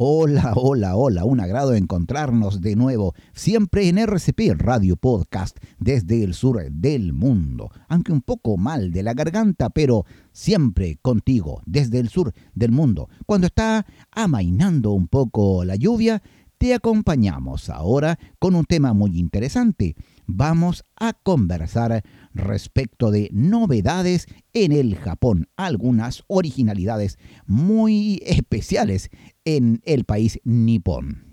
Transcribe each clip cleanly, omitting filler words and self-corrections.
Hola, hola, hola, un agrado encontrarnos de nuevo, siempre en RCP Radio Podcast, desde el sur del mundo. Aunque un poco mal de la garganta, pero siempre contigo, desde el sur del mundo. Cuando está amainando un poco la lluvia, te acompañamos ahora con un tema muy interesante. Vamos a conversar respecto de novedades en el Japón, algunas originalidades muy especiales en el país nipón.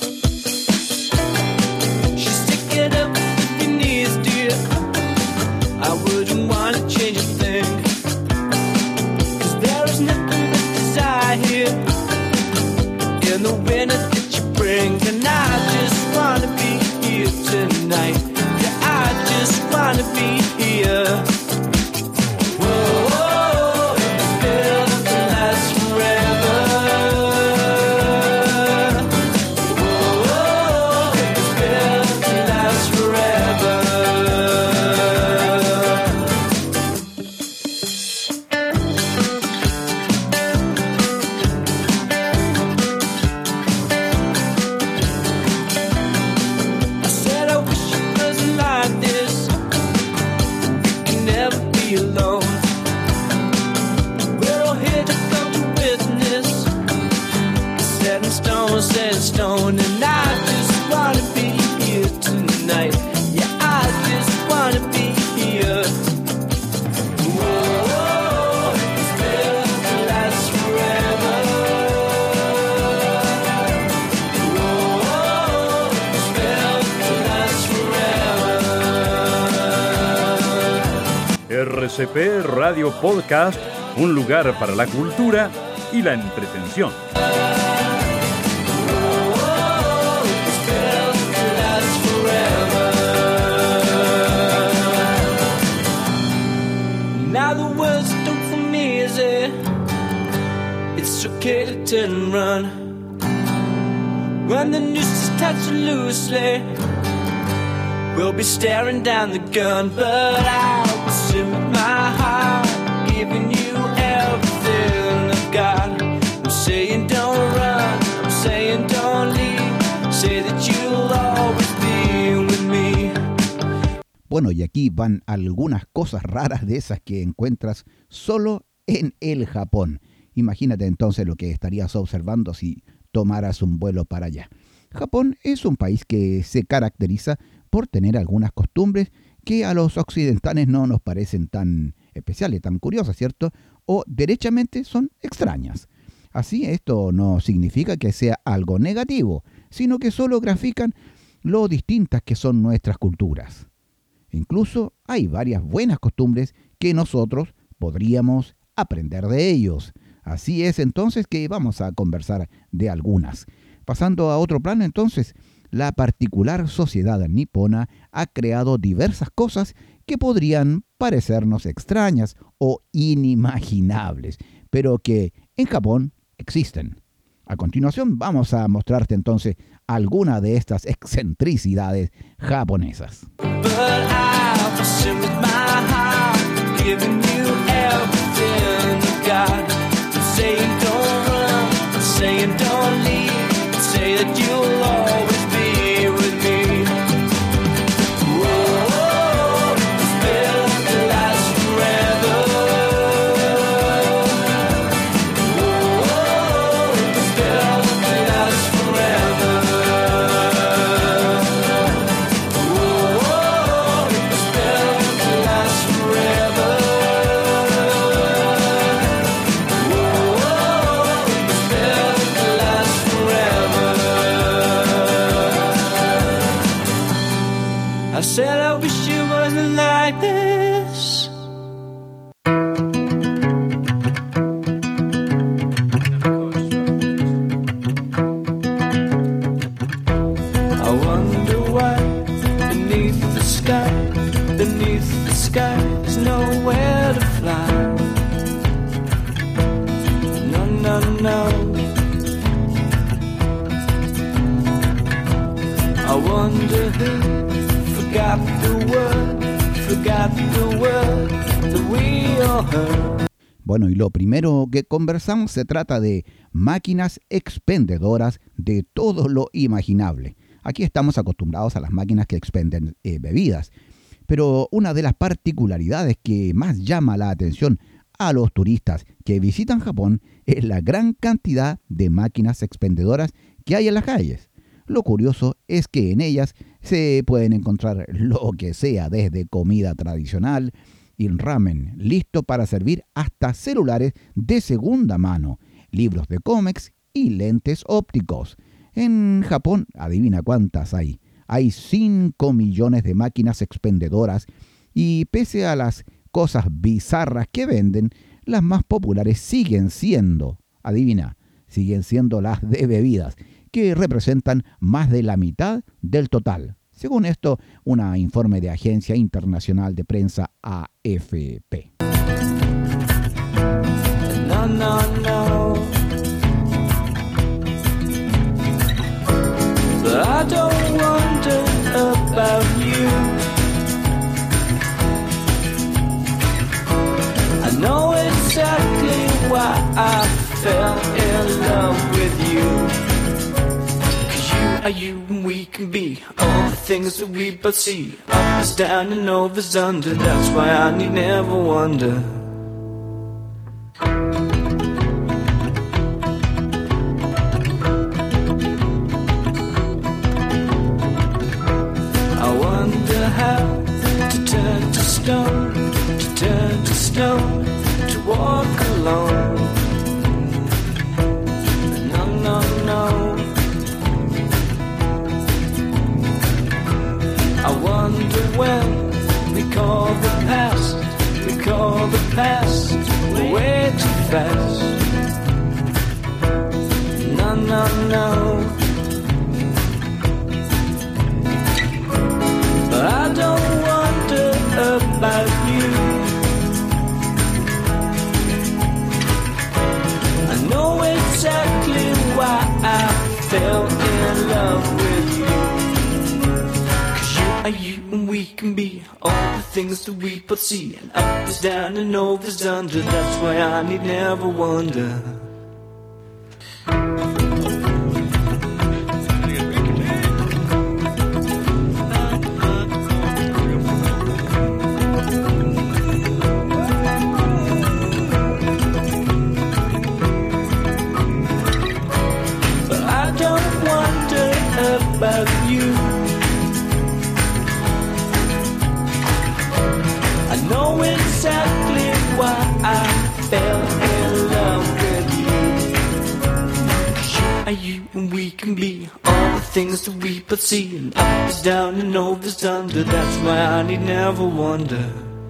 And I just wanna be here tonight. Yeah, I just wanna be here. Whoa, it's built to last forever. Whoa, it's built to last forever. Stone, and I just wanna be here tonight. Yeah, I just wanna be here. Whoa, it's built to last forever. Whoa, it's built to last forever. RCP Radio Podcast, un lugar para la cultura y la entretención. Okay to turn and run when the noose is touched loosely. We'll be staring down the gun, but I will sing with my heart, giving you everything I've got. I'm saying don't run, I'm saying don't leave. Say that you'll always be with me. Bueno, y aquí van algunas cosas raras de esas que encuentras solo en el Japón. Imagínate entonces lo que estarías observando si tomaras un vuelo para allá. Japón es un país que se caracteriza por tener algunas costumbres que a los occidentales no nos parecen tan especiales, tan curiosas, ¿cierto? O derechamente son extrañas. Así, esto no significa que sea algo negativo, sino que solo grafican lo distintas que son nuestras culturas. Incluso hay varias buenas costumbres que nosotros podríamos aprender de ellos. Así es entonces que vamos a conversar de algunas. Pasando a otro plano entonces, la particular sociedad nipona ha creado diversas cosas que podrían parecernos extrañas o inimaginables, pero que en Japón existen. A continuación vamos a mostrarte entonces alguna de estas excentricidades japonesas. Saying don't run, saying don't leave, say that you'll always be with me. Whoa, it's built to last forever. Whoa, it's built to last forever. Whoa, it's built to last forever. I said I wish it wasn't like this. I wonder why beneath the sky there's nowhere to fly. No, no, no. I wonder who forgot the word that we all heard. Bueno, y lo primero que conversamos se trata de máquinas expendedoras de todo lo imaginable. Aquí estamos acostumbrados a las máquinas que expenden bebidas, pero una de las particularidades que más llama la atención a los turistas que visitan Japón es la gran cantidad de máquinas expendedoras que hay en las calles. Lo curioso es que en ellas se pueden encontrar lo que sea, desde comida tradicional y ramen listo para servir hasta celulares de segunda mano, libros de cómics y lentes ópticos. En Japón, adivina cuántas hay. Hay 5 millones de máquinas expendedoras y pese a las cosas bizarras que venden, las más populares siguen siendo, adivina, siguen siendo las de bebidas, que representan más de la mitad del total. Según esto, un informe de Agencia Internacional de Prensa AFP. No, no, no. But I don't wonder about you. I know exactly why I fell in love with you. 'Cause you are you and we can be all the things that we both see. Up is down and over is under. That's why I need never wonder. How to turn to stone, to walk alone. No, no, no. I wonder when we call the past way too fast. No, no, no. I don't wonder about you. I know exactly why I fell in love with you. 'Cause you are you and we can be all the things that we both see. And up is down and over is under. That's why I need never wonder. About you, I know exactly why I fell in love with you. 'Cause you are you and we can be all the things that we both see. And up is down and over is under. That's why I need never wonder.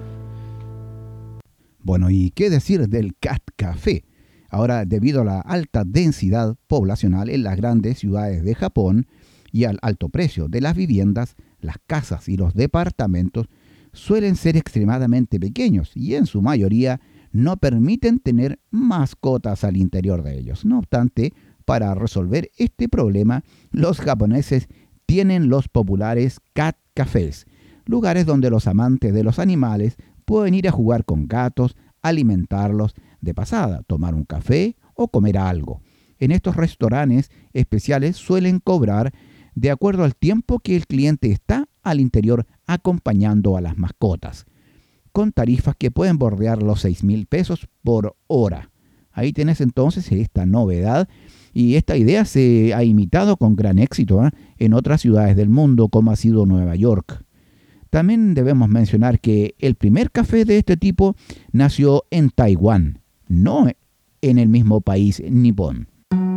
Bueno, ¿y qué decir del Cat Café? Ahora, debido a la alta densidad poblacional en las grandes ciudades de Japón, y al alto precio de las viviendas, las casas y los departamentos suelen ser extremadamente pequeños y en su mayoría no permiten tener mascotas al interior de ellos. No obstante, para resolver este problema, los japoneses tienen los populares cat cafés, lugares donde los amantes de los animales pueden ir a jugar con gatos, alimentarlos de pasada, tomar un café o comer algo. En estos restaurantes especiales suelen cobrar de acuerdo al tiempo que el cliente está al interior acompañando a las mascotas, con tarifas que pueden bordear los 6,000 pesos por hora. Ahí tenés entonces esta novedad y esta idea se ha imitado con gran éxito en otras ciudades del mundo como ha sido Nueva York. También debemos mencionar que el primer café de este tipo nació en Taiwán, no en el mismo país nipón.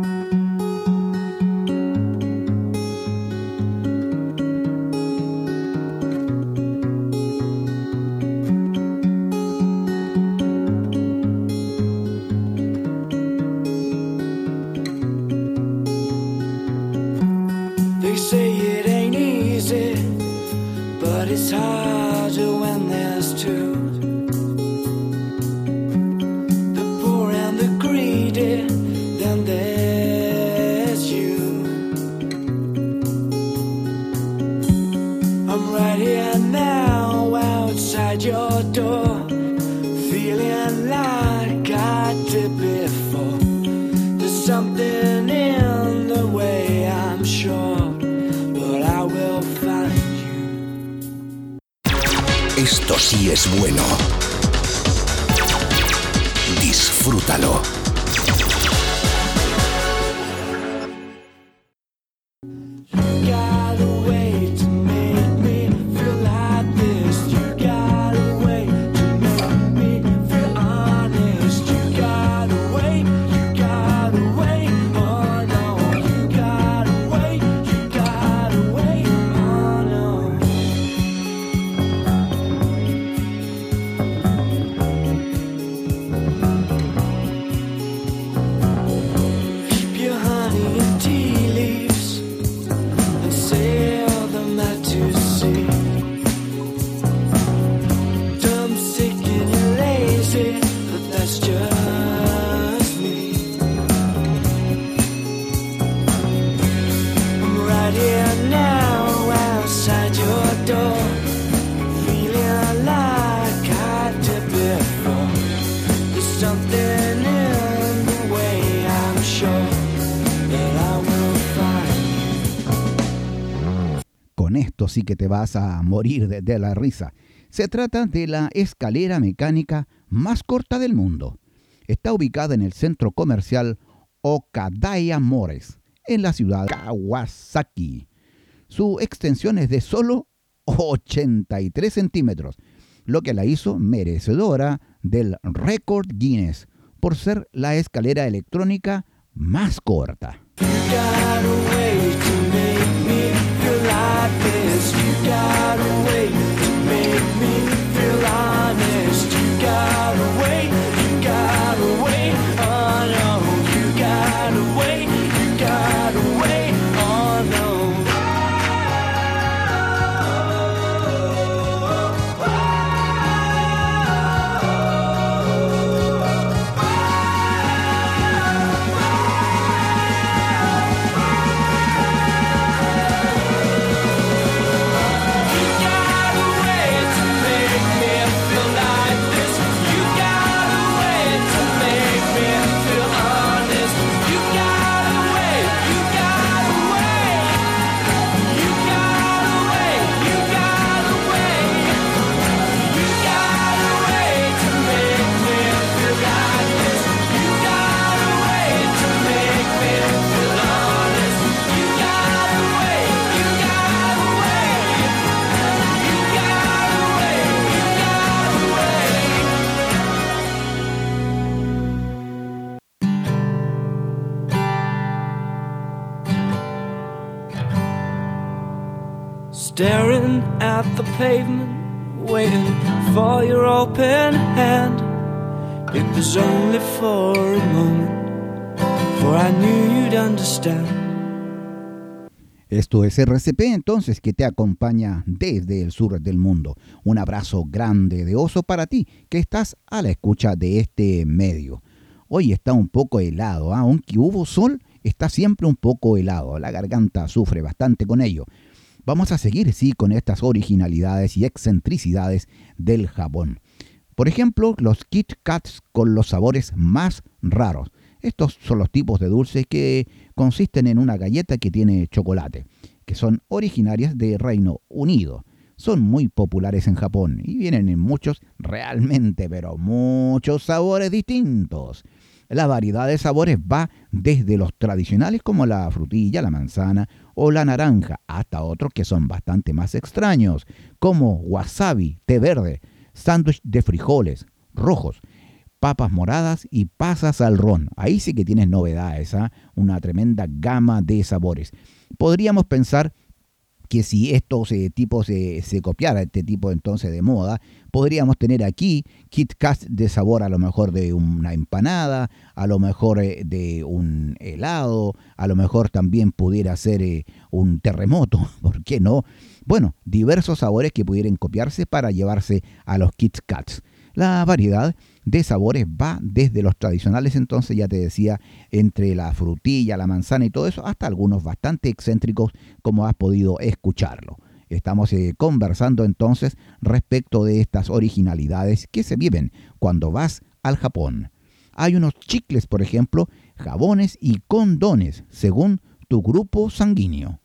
It's harder when there's two. The poor and the greedy, then there's y es bueno. Disfrútalo. Esto sí que te vas a morir de la risa. Se trata de la escalera mecánica más corta del mundo. Está ubicada en el centro comercial Okadaya Mores, en la ciudad de Kawasaki. Su extensión es de solo 83 centímetros, lo que la hizo merecedora del récord Guinness por ser la escalera electrónica más corta. You got a way to make me feel honest. You got a way, oh no. You got a way, oh no. Staring at the pavement, waiting for your open hand. It was only for a moment, for I knew you'd understand. Esto es RCP entonces, que te acompaña desde el sur del mundo. Un abrazo grande de oso para ti que estás a la escucha de este medio. Hoy está un poco helado, aunque hubo sol, está siempre un poco helado. La garganta sufre bastante con ello. Vamos a seguir, sí, con estas originalidades y excentricidades del Japón. Por ejemplo, los Kit Kats con los sabores más raros. Estos son los tipos de dulces que consisten en una galleta que tiene chocolate, que son originarias de Reino Unido. Son muy populares en Japón y vienen en muchos, realmente, pero muchos sabores distintos. La variedad de sabores va desde los tradicionales como la frutilla, la manzana o la naranja, hasta otros que son bastante más extraños, como wasabi, té verde, sándwich de frijoles rojos, papas moradas y pasas al ron. Ahí sí que tienes novedades, una tremenda gama de sabores. Podríamos pensar que si estos tipos se copiara, este tipo entonces de moda, podríamos tener aquí Kit Kat de sabor a lo mejor de una empanada, a lo mejor de un helado, a lo mejor también pudiera ser un terremoto, ¿por qué no? Bueno, diversos sabores que pudieran copiarse para llevarse a los Kit Kats. La variedad de sabores va desde los tradicionales, entonces ya te decía, entre la frutilla, la manzana y todo eso, hasta algunos bastante excéntricos, como has podido escucharlo. Estamos conversando entonces respecto de estas originalidades que se viven cuando vas al Japón. Hay unos chicles, por ejemplo, jabones y condones, según tu grupo sanguíneo.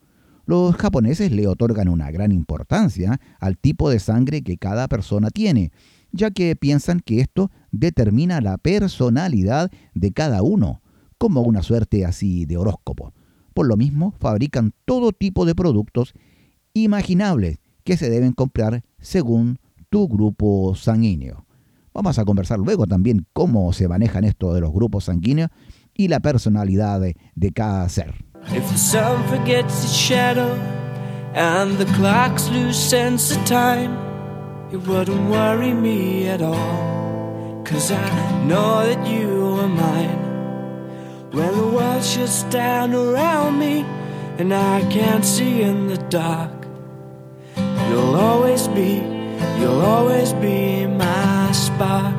Los japoneses le otorgan una gran importancia al tipo de sangre que cada persona tiene, ya que piensan que esto determina la personalidad de cada uno, como una suerte así de horóscopo. Por lo mismo, fabrican todo tipo de productos imaginables que se deben comprar según tu grupo sanguíneo. Vamos a conversar luego también cómo se manejan esto de los grupos sanguíneos y la personalidad de cada ser. If the sun forgets its shadow and the clocks lose sense of time, it wouldn't worry me at all, 'cause I know that you are mine. When the world shuts down around me and I can't see in the dark, you'll always be my spark.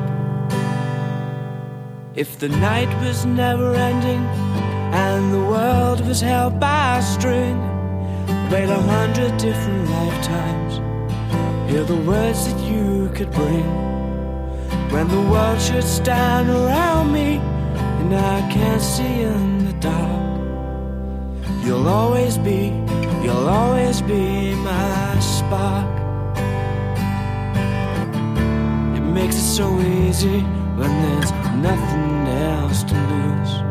If the night was never ending and the world was held by a string, wait 100 different lifetimes, hear the words that you could bring. When the world shuts down around me and I can't see in the dark, you'll always be my spark. It makes it so easy when there's nothing else to lose.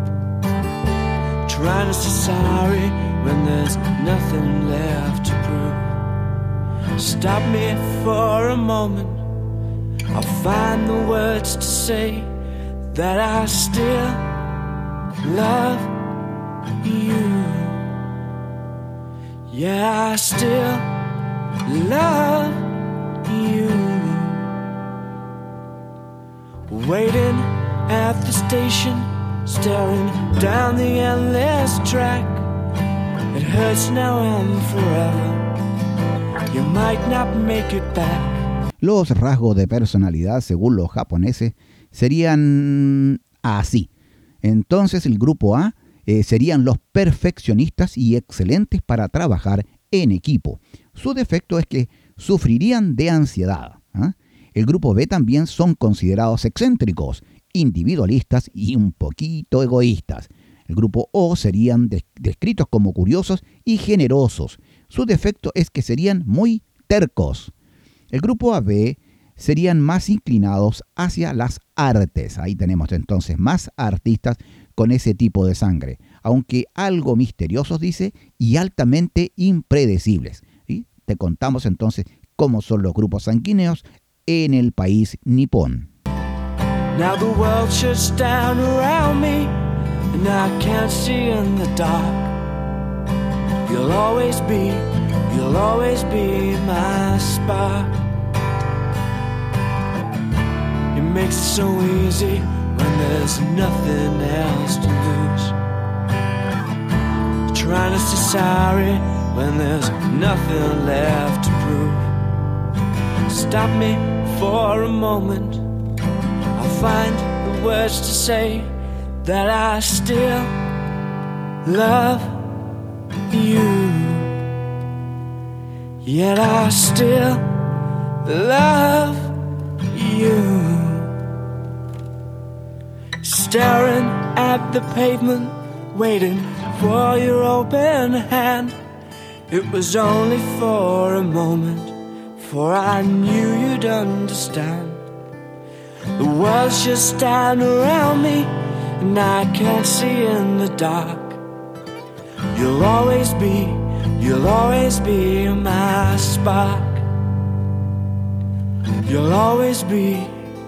Trying to say sorry when there's nothing left to prove. Stop me for a moment, I'll find the words to say that I still love you. Yeah, I still love you. Waiting at the station, staring down the endless track. It hurts now and forever. You might not make it back. Los rasgos de personalidad, según los japoneses, serían así. Entonces el grupo A serían los perfeccionistas y excelentes para trabajar en equipo. Su defecto es que sufrirían de ansiedad. El grupo B también son considerados excéntricos, individualistas y un poquito egoístas. El grupo O serían descritos como curiosos y generosos. Su defecto es que serían muy tercos. El grupo AB serían más inclinados hacia las artes. Ahí tenemos entonces más artistas con ese tipo de sangre, aunque algo misteriosos, dice, y altamente impredecibles. ¿Sí? Te contamos entonces cómo son los grupos sanguíneos en el país nipón. Now the world shuts down around me and I can't see in the dark. You'll always be my spark. It makes it so easy when there's nothing else to lose. Trying to say sorry when there's nothing left to prove. Stop me for a moment, I'll find the words to say that I still love you. Yet I still love you. Staring at the pavement, waiting for your open hand. It was only for a moment, for I knew you'd understand. The world's just down around me and I can't see in the dark. You'll always be my spark. You'll always be.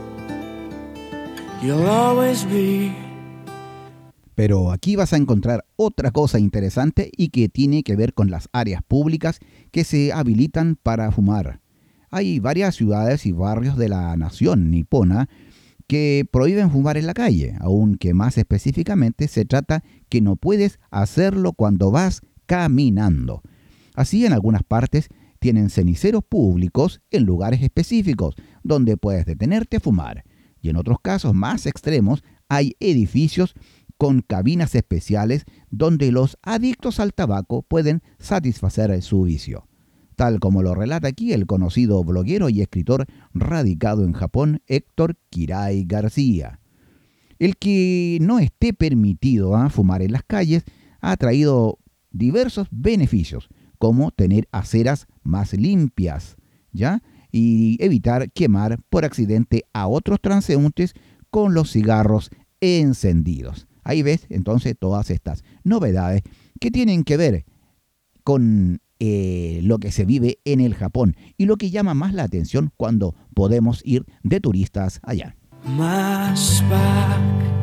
Pero aquí vas a encontrar otra cosa interesante y que tiene que ver con las áreas públicas que se habilitan para fumar. Hay varias ciudades y barrios de la nación nipona que prohíben fumar en la calle, aunque más específicamente se trata que no puedes hacerlo cuando vas caminando. Así, en algunas partes tienen ceniceros públicos en lugares específicos donde puedes detenerte a fumar. Y en otros casos más extremos hay edificios con cabinas especiales donde los adictos al tabaco pueden satisfacer su vicio. Tal como lo relata aquí el conocido bloguero y escritor radicado en Japón, Héctor Kirai García. El que no esté permitido fumar en las calles ha traído diversos beneficios, como tener aceras más limpias, ¿ya? Y evitar quemar por accidente a otros transeúntes con los cigarros encendidos. Ahí ves entonces todas estas novedades que tienen que ver con lo que se vive en el Japón y lo que llama más la atención cuando podemos ir de turistas allá. My spark.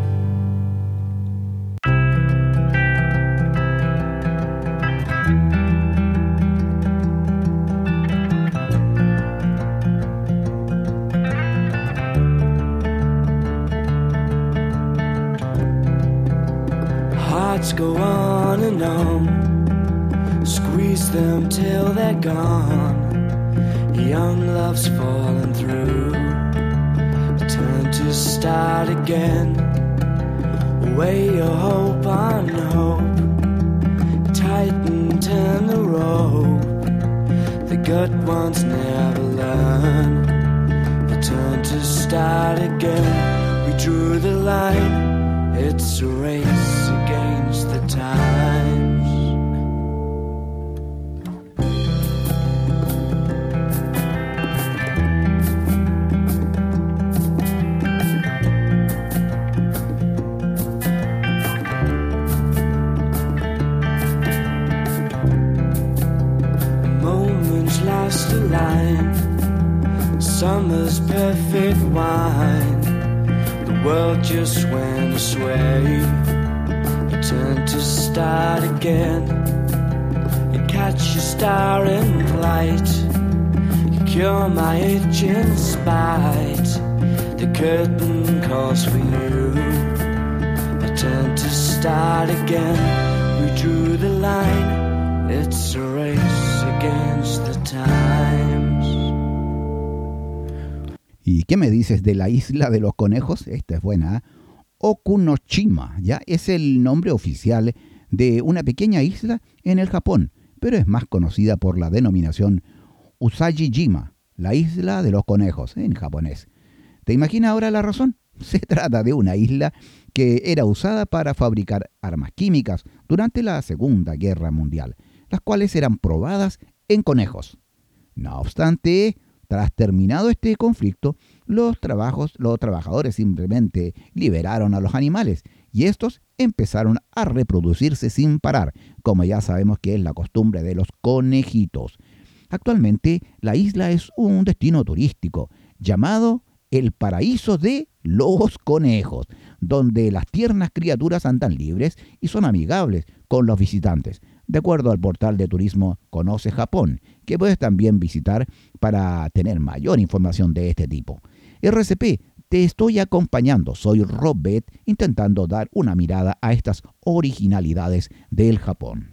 Hearts go on and on, squeeze them till they're gone. Young love's falling through, turn to start again. Weigh your hope on hope, tighten, turn the rope. The good ones never learn, they turn to start again. We drew the line, it's a race against the times. Moments last a line, summer's perfect wine. The world just went astray, turn to start again. You catch a star in flight, you cure my itch in spite. The curtain calls for you, I turn to start again. We drew the line, it's a race against the times. ¿Y qué me dices de la isla de los conejos? Esta es buena, ¿eh? Okunoshima, ya es el nombre oficial de una pequeña isla en el Japón, pero es más conocida por la denominación Usagi-jima, la isla de los conejos en japonés. ¿Te imaginas ahora la razón? Se trata de una isla que era usada para fabricar armas químicas durante la Segunda Guerra Mundial, las cuales eran probadas en conejos. No obstante, tras terminado este conflicto, los trabajadores simplemente liberaron a los animales y estos empezaron a reproducirse sin parar, como ya sabemos que es la costumbre de los conejitos. Actualmente, la isla es un destino turístico llamado el paraíso de los conejos, donde las tiernas criaturas andan libres y son amigables con los visitantes, de acuerdo al portal de turismo Conoce Japón, que puedes también visitar para tener mayor información de este tipo. RCP, te estoy acompañando, soy Robert, intentando dar una mirada a estas originalidades del Japón.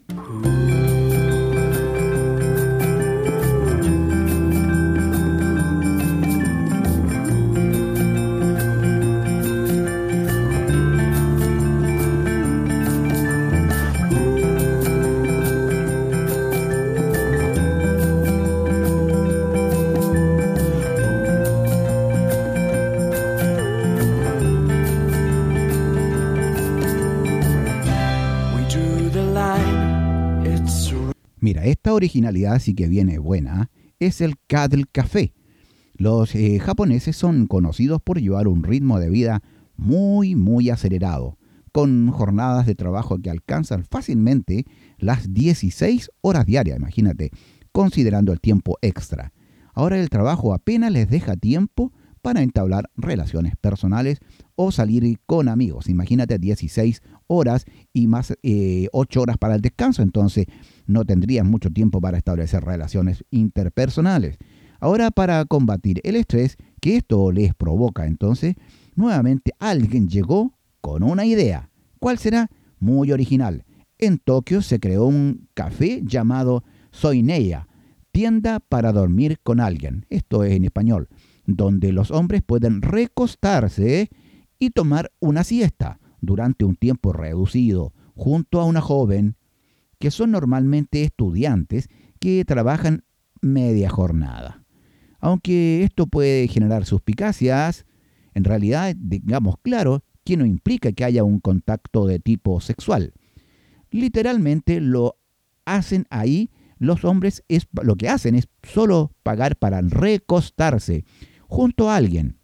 Mira, esta originalidad sí que viene buena, es el Cuddle Café. Los japoneses son conocidos por llevar un ritmo de vida muy acelerado, con jornadas de trabajo que alcanzan fácilmente las 16 horas diarias, imagínate, considerando el tiempo extra. Ahora el trabajo apenas les deja tiempo para entablar relaciones personales o salir con amigos. Imagínate 16 horas y más 8 horas para el descanso, entonces no tendrían mucho tiempo para establecer relaciones interpersonales. Ahora, para combatir el estrés que esto les provoca, entonces, nuevamente alguien llegó con una idea. ¿Cuál será? Muy original. En Tokio se creó un café llamado Soineya, tienda para dormir con alguien. Esto es en español, donde los hombres pueden recostarse y tomar una siesta durante un tiempo reducido junto a una joven, que son normalmente estudiantes que trabajan media jornada. Aunque esto puede generar suspicacias, en realidad, digamos claro, que no implica que haya un contacto de tipo sexual. Literalmente lo hacen ahí los hombres, lo que hacen es solo pagar para recostarse junto a alguien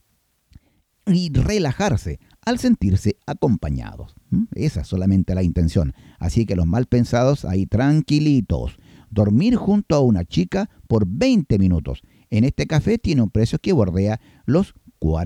y relajarse al sentirse acompañados. Esa es solamente la intención. Así que los mal pensados ahí tranquilitos. Dormir junto a una chica por 20 minutos en este café tiene un precio que bordea los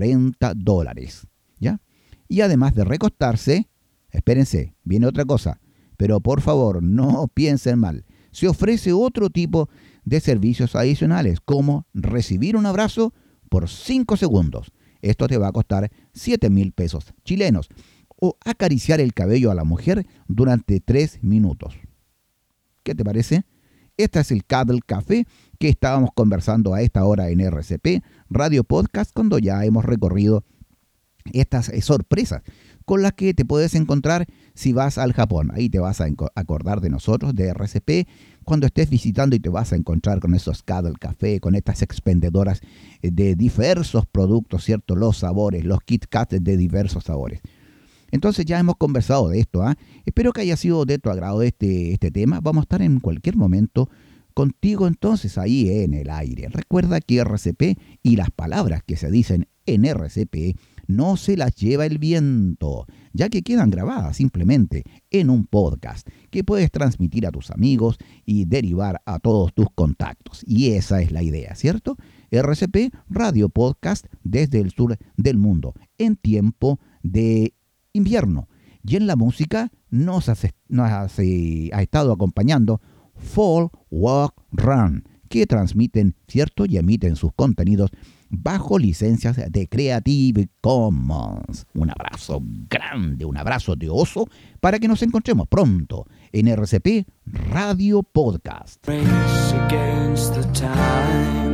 $40. ¿Ya? Y además de recostarse, espérense, viene otra cosa. Pero por favor, no piensen mal. Se ofrece otro tipo de servicios adicionales, como recibir un abrazo por 5 segundos. Esto te va a costar 7,000 pesos chilenos. O acariciar el cabello a la mujer durante 3 minutos. ¿Qué te parece? Este es el Cuddle Café que estábamos conversando a esta hora en RCP Radio Podcast, cuando ya hemos recorrido estas sorpresas con las que te puedes encontrar si vas al Japón. Ahí te vas a acordar de nosotros, de RCP, cuando estés visitando, y te vas a encontrar con esos Cuddle Café, con estas expendedoras de diversos productos, ¿cierto? Los sabores, los Kit Kat de diversos sabores. Entonces ya hemos conversado de esto. Espero que haya sido de tu agrado este tema. Vamos a estar en cualquier momento contigo entonces ahí en el aire. Recuerda que RCP y las palabras que se dicen en RCP no se las lleva el viento, ya que quedan grabadas simplemente en un podcast que puedes transmitir a tus amigos y derivar a todos tus contactos. Y esa es la idea, ¿cierto? RCP Radio Podcast desde el sur del mundo en tiempo de invierno. Y en la música nos ha estado acompañando Fall, Walk, Run, que transmiten, ¿cierto? Y emiten sus contenidos bajo licencias de Creative Commons. Un abrazo grande, un abrazo de oso, para que nos encontremos pronto en RCP Radio Podcast. Race against the time.